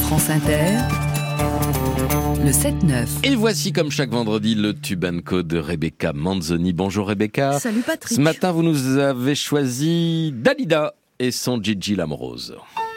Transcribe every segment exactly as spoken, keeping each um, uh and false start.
France Inter, le sept neuf. Et voici comme chaque vendredi le Tube and Co de Rebecca Manzoni. Bonjour Rebecca. Salut Patrick. Ce matin vous nous avez choisi Dalida et son Gigi Lamoroso.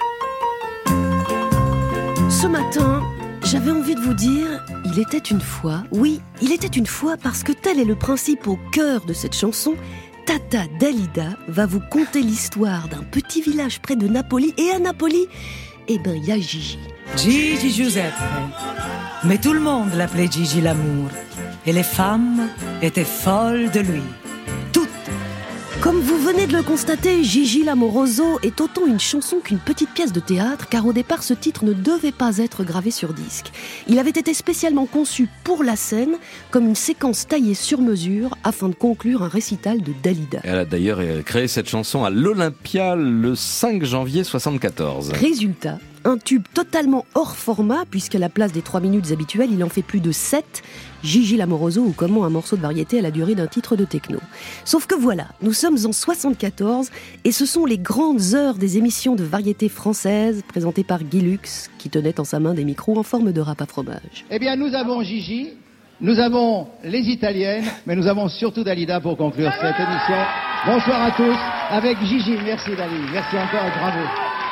Ce matin, j'avais envie de vous dire, il était une fois, oui, il était une fois parce que tel est le principe au cœur de cette chanson. Tata Dalida va vous conter l'histoire d'un petit village près de Napoli. Et à Napoli, eh ben, il y a Gigi. Gigi Giuseppe. Mais tout le monde l'appelait Gigi l'amour. Et les femmes étaient folles de lui. Toutes. Comme vous venez de le constater, Gigi Lamoroso est autant une chanson qu'une petite pièce de théâtre, car au départ, ce titre ne devait pas être gravé sur disque. Il avait été spécialement conçu pour la scène, comme une séquence taillée sur mesure, afin de conclure un récital de Dalida. Elle a d'ailleurs créé cette chanson à l'Olympia le cinq janvier soixante-quatorze. Résultat, un tube totalement hors format, puisqu'à la place des trois minutes habituelles, il en fait plus de sept. Gigi Lamoroso, ou comment un morceau de variété à la durée d'un titre de techno. Sauf que voilà, nous sommes en soixante-quatorze, et ce sont les grandes heures des émissions de variété françaises, présentées par Guy Lux, qui tenait en sa main des micros en forme de râpe à fromage. Eh bien, nous avons Gigi, nous avons les Italiennes, mais nous avons surtout Dalida pour conclure cette émission. Bonsoir à tous, avec Gigi. Merci Dali, merci encore et bravo.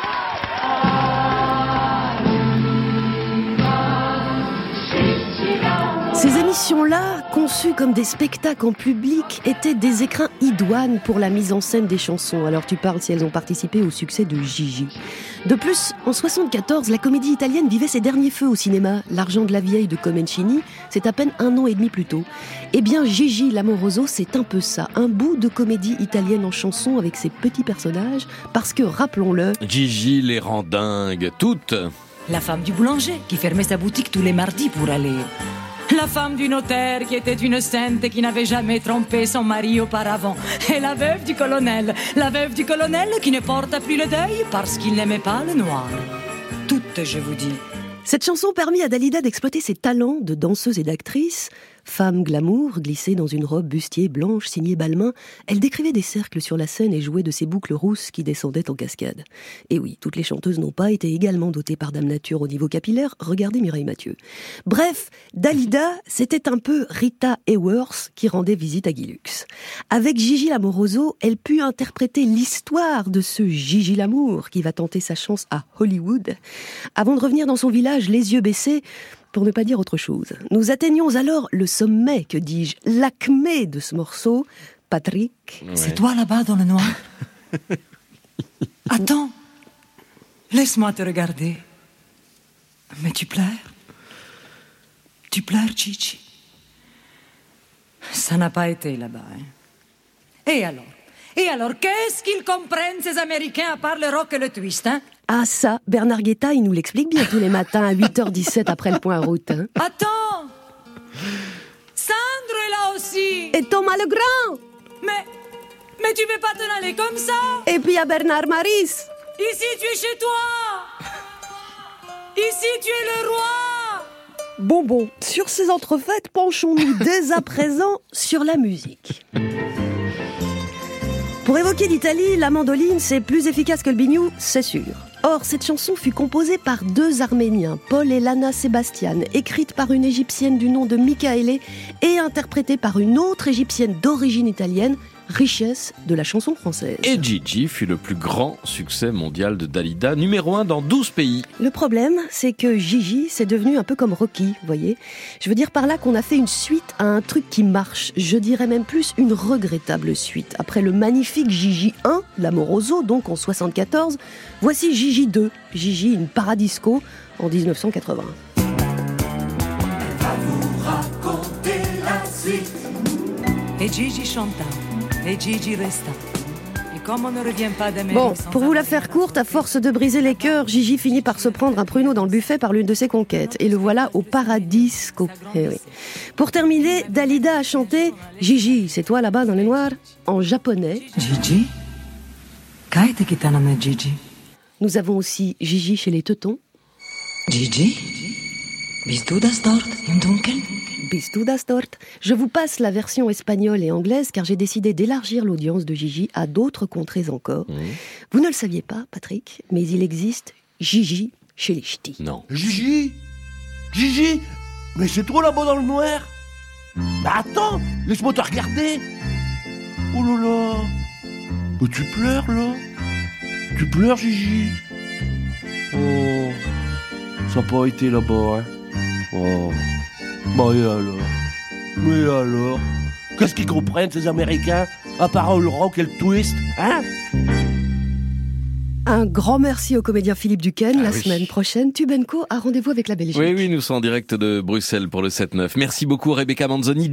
Ces émissions-là, conçues comme des spectacles en public, étaient des écrins idoines pour la mise en scène des chansons. Alors tu parles si elles ont participé au succès de Gigi. De plus, en soixante-quatorze, la comédie italienne vivait ses derniers feux au cinéma. L'argent de la vieille de Comencini, c'est à peine un an et demi plus tôt. Eh bien, Gigi Lamoroso, c'est un peu ça. Un bout de comédie italienne en chanson avec ses petits personnages. Parce que, rappelons-le... Gigi les rend dingues, toutes. La femme du boulanger qui fermait sa boutique tous les mardis pour aller... La femme du notaire qui était une sainte et qui n'avait jamais trompé son mari auparavant. Et la veuve du colonel, la veuve du colonel qui ne porta plus le deuil parce qu'il n'aimait pas le noir. Toutes, je vous dis. Cette chanson permit à Dalida d'exploiter ses talents de danseuse et d'actrice. Femme glamour, glissée dans une robe bustier blanche signée Balmain, elle décrivait des cercles sur la scène et jouait de ses boucles rousses qui descendaient en cascade. Et oui, toutes les chanteuses n'ont pas été également dotées par Dame Nature au niveau capillaire, regardez Mireille Mathieu. Bref, Dalida, c'était un peu Rita Hayworth qui rendait visite à Guy Lux. Avec Gigi Lamoroso, elle put interpréter l'histoire de ce Gigi Lamour qui va tenter sa chance à Hollywood. Avant de revenir dans son village, les yeux baissés, pour ne pas dire autre chose. Nous atteignions alors le sommet, que dis-je, l'acmé de ce morceau. Patrick. Ouais. C'est toi là-bas dans le noir. Attends, laisse-moi te regarder. Mais tu pleures. Tu pleures, Gigi. Ça n'a pas été là-bas. Hein? Et alors Et alors, qu'est-ce qu'ils comprennent, ces Américains, à part le rock et le twist, hein? Ah ça, Bernard Guetta, il nous l'explique bien tous les matins à huit heures dix-sept après le point route. Hein. Attends, Sandro est là aussi. Et Thomas Legrand. Mais, mais tu peux pas t'en aller comme ça. Et puis il y a Bernard Maris. Ici, tu es chez toi. Ici, tu es le roi. Bon, bon, sur ces entrefaites, penchons-nous dès à présent sur la musique. Pour évoquer l'Italie, la mandoline, c'est plus efficace que le biniou, c'est sûr. Or, cette chanson fut composée par deux Arméniens, Paul et Lana Sebastian, écrite par une Égyptienne du nom de Michaele et interprétée par une autre Égyptienne d'origine italienne, richesse de la chanson française. Et Gigi fut le plus grand succès mondial de Dalida, numéro un dans douze pays. Le problème, c'est que Gigi, c'est devenu un peu comme Rocky, vous voyez. Je veux dire par là qu'on a fait une suite à un truc qui marche. Je dirais même plus une regrettable suite. Après le magnifique Gigi un, Lamoroso, donc en soixante-quatorze, voici Gigi deux, Gigi une paradisco, en dix-neuf cent quatre-vingts. Elle va vous raconter la suite. Et Gigi chanta. Et Gigi resta. Et comme on ne revient pas d'Amérique... Bon, pour vous la faire courte, à force de briser les cœurs, Gigi finit par se prendre un pruneau dans le buffet par l'une de ses conquêtes. Et le voilà au paradisco. Eh oui. Pour terminer, Dalida a chanté « Gigi, c'est toi là-bas dans les noirs ?» en japonais. Gigi? Kaite kitaname Gigi? Nous avons aussi Gigi chez les Teutons. Gigi? Bist du das dort im Dunkeln? Bist du das dort? Je vous passe la version espagnole et anglaise car j'ai décidé d'élargir l'audience de Gigi à d'autres contrées encore. Mmh. Vous ne le saviez pas, Patrick, mais il existe Gigi chez les ch'tis. Non. Gigi Gigi Mais c'est trop là-bas dans le noir. Mais attends, laisse-moi te regarder. Oh là là. Mais tu pleures là. Tu pleures, Gigi. Oh, ça n'a pas été là-bas, hein. Oh, bah et alors? Mais alors? Qu'est-ce qu'ils comprennent, ces Américains? À part le rock et le twist, hein? Un grand merci au comédien Philippe Duquesne. Ah la oui. semaine prochaine, Tubenco a rendez-vous avec la Belgique. Oui, oui, nous sommes en direct de Bruxelles pour le sept neuf. Merci beaucoup Rebecca Manzoni.